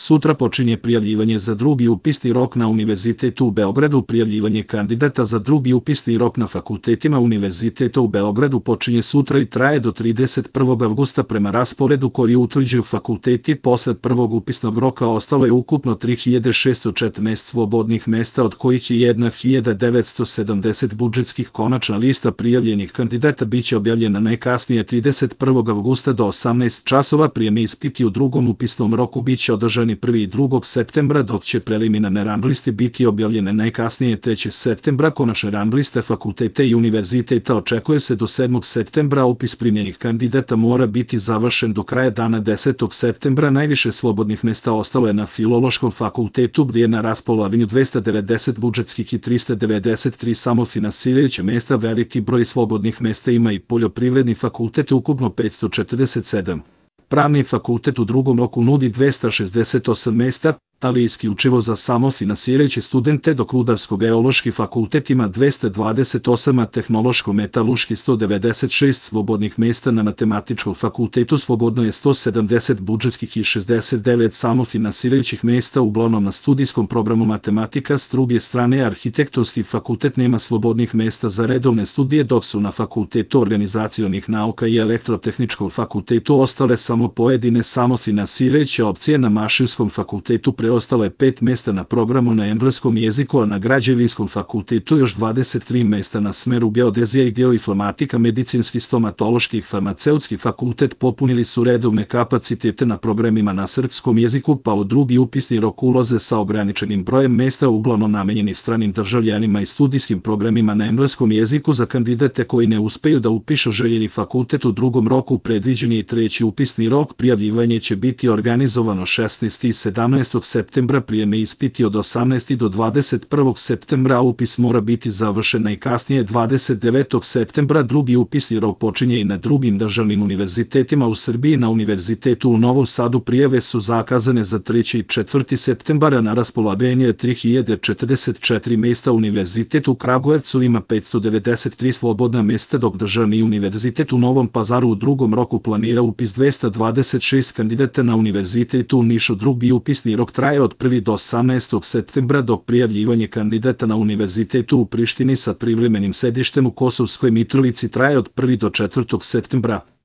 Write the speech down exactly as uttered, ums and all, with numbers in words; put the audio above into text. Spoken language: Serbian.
Sutra počinje prijavljivanje za drugi upisni rok na Univerzitetu u Beogradu. Prijavljivanje kandidata za drugi upisni rok na fakultetima Univerziteta u Beogradu počinje sutra i traje do trideset prvog avgusta prema rasporedu koji utvrđuju fakulteti. Posle prvog upisnog roka ostalo je ukupno tri hiljade šessto četrnaest slobodnih mesta, od kojih je jedna hiljada devetsto sedamdeset budžetskih. Konačna lista prijavljenih kandidata biće objavljena najkasnije trideset prvog avgusta do osamnaest časova. Prijemni ispiti u drugom upisnom roku biće održani prvog i drugog septembra, dok će preliminarne rang liste biti objavljene najkasnije trećeg septembra. Konačne rang liste fakulteta i univerziteta očekuje se do sedmog septembra. Upis primljenih kandidata mora biti završen do kraja dana desetog septembra. Najviše slobodnih mesta ostalo je na Filološkom fakultetu, gdje je na raspolaganju dvesta devedeset budžetskih i trista devedeset tri samofinansirajuća mesta. Veliki broj slobodnih mesta ima i Poljoprivredni fakultet, ukupno petsto četrdeset sedam. Pravni fakultet u drugom roku nudi dvesta šezdeset osam mesta, ali isključivo za samofinansirajuće studente, dok Rudarsko-geološki fakultet ima dvesta dvadeset osam, a Tehnološko-metalurški sto devedeset šest slobodnih mesta. Na Matematičkom fakultetu slobodno je sto sedamdeset budžetskih i šezdeset devet samofinansirajućih mesta, uglavnom na studijskom programu matematika. S druge strane, Arhitektonski fakultet nema slobodnih mesta za redovne studije, dok su na Fakultetu organizacionih nauka i Elektrotehničkom fakultetu ostale samo pojedine samofinansirajuće opcije. Na Mašinskom fakultetu preostalo je pet mesta na programu na engleskom jeziku, a na Građevinskom fakultetu još dvadeset tri mesta na smeru geodezija i geoinformatika. Medicinski, stomatološki i farmaceutski fakultet popunili su redovne kapacitete na programima na srpskom jeziku, pa u drugi upisni rok ulaze sa ograničenim brojem mesta, uglavnom namenjenih stranim državljanima i studijskim programima na engleskom jeziku. Za kandidate koji ne uspeju da upišu željeni fakultet u drugom roku predviđen je i treći upisni rok. Prijavljivanje će biti organizovano šesnaestog i sedamnaestog septembra. Prijemni ispiti od osamnaestog do dvadeset prvog septembra, a upis mora biti završen najkasnije dvadeset devetog septembra. Drugi upisni rok počinje i na drugim državnim univerzitetima u Srbiji. Na Univerzitetu u Novom Sadu prijave su zakazane za treći i četvrti septembar, a na raspolaganju je tri hiljade četrdeset četiri mesta. Univerzitet u Kragujevcu ima petsto devedeset tri slobodna mesta, dok Državni univerzitet u Novom Pazaru u drugom roku planira upis dvesta dvadeset šest kandidata. Na Univerzitetu u Nišu drugi upisni rok traje od prvog do osamnaestog septembra, dok prijavljivanje kandidata na Univerzitetu u Prištini sa privremenim sedištem u Kosovskoj Mitrovici traje od prvog do četvrtog septembra.